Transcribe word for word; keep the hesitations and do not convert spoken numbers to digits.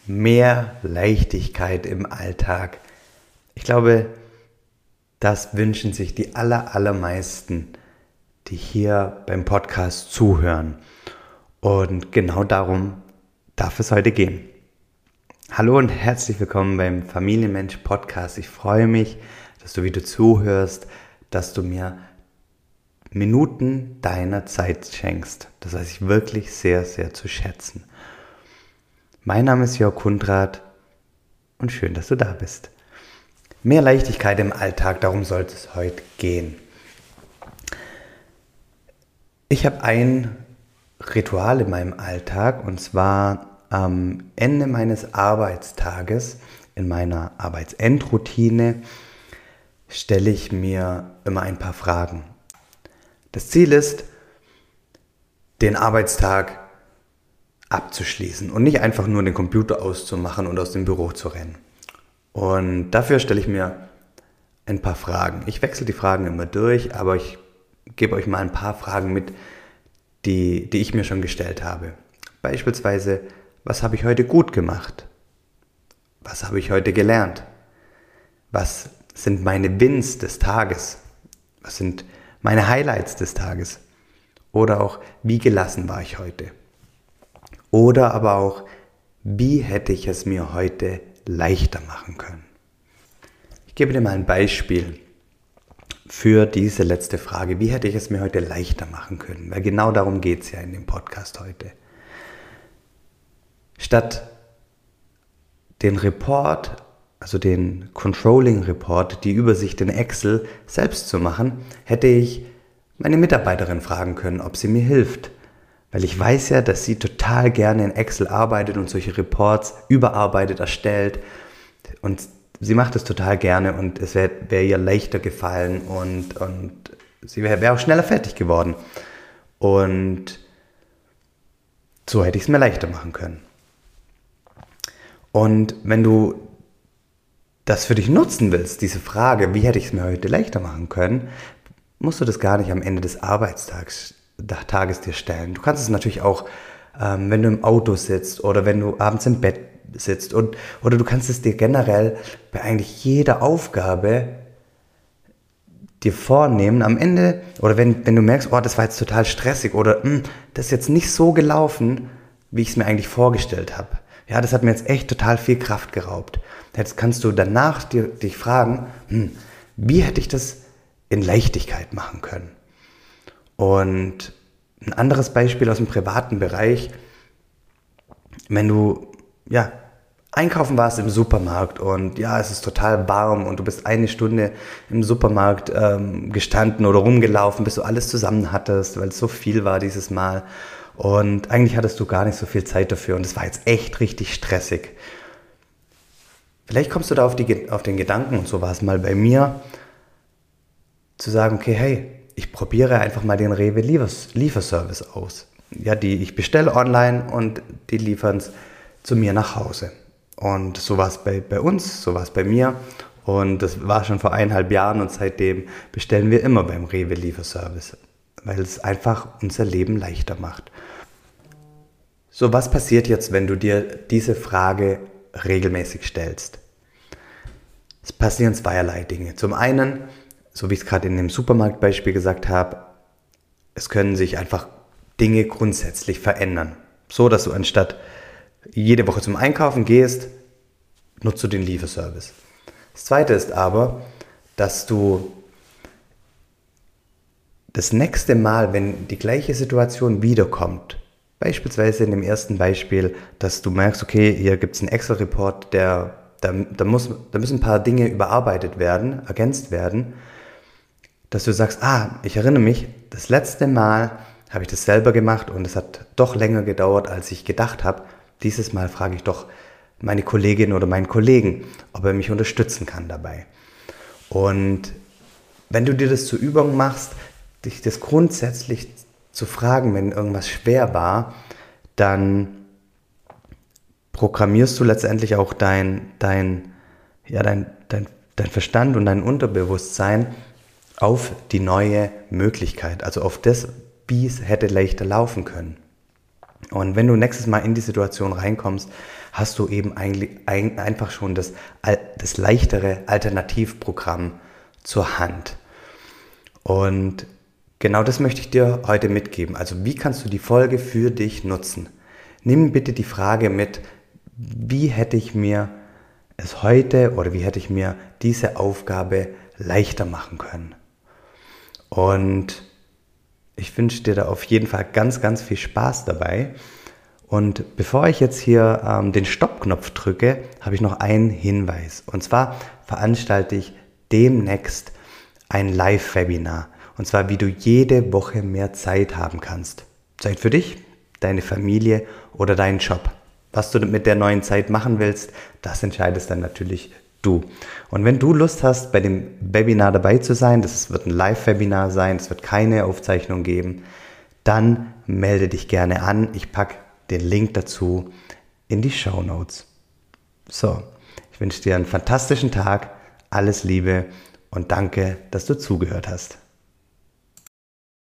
Mehr Leichtigkeit im Alltag. Ich glaube, das wünschen sich die aller, allermeisten, die hier beim Podcast zuhören. Und genau darum darf es heute gehen. Hallo und herzlich willkommen beim Familienmensch Podcast. Ich freue mich, dass du wieder zuhörst, dass du mir Minuten deiner Zeit schenkst. Das weiß ich wirklich sehr, sehr zu schätzen. Mein Name ist Jörg Kundrat und schön, dass du da bist. Mehr Leichtigkeit im Alltag, darum sollte es heute gehen. Ich habe ein Ritual in meinem Alltag und zwar am Ende meines Arbeitstages, in meiner Arbeitsendroutine, stelle ich mir immer ein paar Fragen. Das Ziel ist, den Arbeitstag abzuschließen und nicht einfach nur den Computer auszumachen und aus dem Büro zu rennen. Und dafür stelle ich mir ein paar Fragen. Ich wechsle die Fragen immer durch, aber ich gebe euch mal ein paar Fragen mit, die, die ich mir schon gestellt habe. Beispielsweise, was habe ich heute gut gemacht? Was habe ich heute gelernt? Was sind meine Wins des Tages? Was sind meine Highlights des Tages? Oder auch, wie gelassen war ich heute? Oder aber auch, wie hätte ich es mir heute leichter machen können? Ich gebe dir mal ein Beispiel für diese letzte Frage. Wie hätte ich es mir heute leichter machen können? Weil genau darum geht es ja in dem Podcast heute. Statt den Report, also den Controlling Report, die Übersicht in Excel selbst zu machen, hätte ich meine Mitarbeiterin fragen können, ob sie mir hilft. Weil ich weiß ja, dass sie total gerne in Excel arbeitet und solche Reports überarbeitet, erstellt. Und sie macht es total gerne und es wäre wär ihr leichter gefallen und, und sie wäre wär auch schneller fertig geworden. Und so hätte ich es mir leichter machen können. Und wenn du das für dich nutzen willst, diese Frage, wie hätte ich es mir heute leichter machen können, musst du das gar nicht am Ende des Arbeitstags Tages dir stellen. Du kannst es natürlich auch, ähm, wenn du im Auto sitzt oder wenn du abends im Bett sitzt und, oder du kannst es dir generell bei eigentlich jeder Aufgabe dir vornehmen am Ende oder wenn, wenn du merkst, oh, das war jetzt total stressig oder das ist jetzt nicht so gelaufen, wie ich es mir eigentlich vorgestellt habe. Ja, das hat mir jetzt echt total viel Kraft geraubt. Jetzt kannst du danach dir, dich fragen, hm, wie hätte ich das in Leichtigkeit machen können? Und ein anderes Beispiel aus dem privaten Bereich, wenn du ja, einkaufen warst im Supermarkt und ja, es ist total warm und du bist eine Stunde im Supermarkt ähm, gestanden oder rumgelaufen, bis du alles zusammen hattest, weil es so viel war dieses Mal und eigentlich hattest du gar nicht so viel Zeit dafür und es war jetzt echt richtig stressig. Vielleicht kommst du da auf, die, auf den Gedanken, und so war es mal bei mir, zu sagen, okay, hey, ich probiere einfach mal den Rewe Lieferservice aus. Ja, die, ich bestelle online und die liefern es zu mir nach Hause. Und so war es bei, bei uns, so war es bei mir. Und das war schon vor eineinhalb Jahren und seitdem bestellen wir immer beim Rewe Lieferservice, weil es einfach unser Leben leichter macht. So, was passiert jetzt, wenn du dir diese Frage regelmäßig stellst? Es passieren zweierlei Dinge. Zum einen, so wie ich es gerade in dem Supermarktbeispiel gesagt habe, es können sich einfach Dinge grundsätzlich verändern. So, dass du anstatt jede Woche zum Einkaufen gehst, nutzt du den Lieferservice. Das zweite ist aber, dass du das nächste Mal, wenn die gleiche Situation wiederkommt, beispielsweise in dem ersten Beispiel, dass du merkst, okay, hier gibt es einen Excel-Report, der, da, da, muss, da müssen ein paar Dinge überarbeitet werden, ergänzt werden, dass du sagst, ah, ich erinnere mich, das letzte Mal habe ich das selber gemacht und es hat doch länger gedauert, als ich gedacht habe. Dieses Mal frage ich doch meine Kollegin oder meinen Kollegen, ob er mich unterstützen kann dabei. Und wenn du dir das zur Übung machst, dich das grundsätzlich zu fragen, wenn irgendwas schwer war, dann programmierst du letztendlich auch dein, dein, ja, dein, dein, dein Verstand und dein Unterbewusstsein auf die neue Möglichkeit, also auf das, wie es hätte leichter laufen können. Und wenn du nächstes Mal in die Situation reinkommst, hast du eben eigentlich ein, einfach schon das, das leichtere Alternativprogramm zur Hand. Und genau das möchte ich dir heute mitgeben. Also wie kannst du die Folge für dich nutzen? Nimm bitte die Frage mit, wie hätte ich mir es heute oder wie hätte ich mir diese Aufgabe leichter machen können? Und ich wünsche dir da auf jeden Fall ganz, ganz viel Spaß dabei. Und bevor ich jetzt hier ähm, den Stoppknopf drücke, habe ich noch einen Hinweis. Und zwar veranstalte ich demnächst ein Live-Webinar. Und zwar, wie du jede Woche mehr Zeit haben kannst. Zeit für dich, deine Familie oder deinen Job. Was du mit der neuen Zeit machen willst, das entscheidest dann natürlich du. Und wenn du Lust hast, bei dem Webinar dabei zu sein, das wird ein Live-Webinar sein, es wird keine Aufzeichnung geben, dann melde dich gerne an. Ich packe den Link dazu in die Shownotes. So, ich wünsche dir einen fantastischen Tag, alles Liebe und danke, dass du zugehört hast.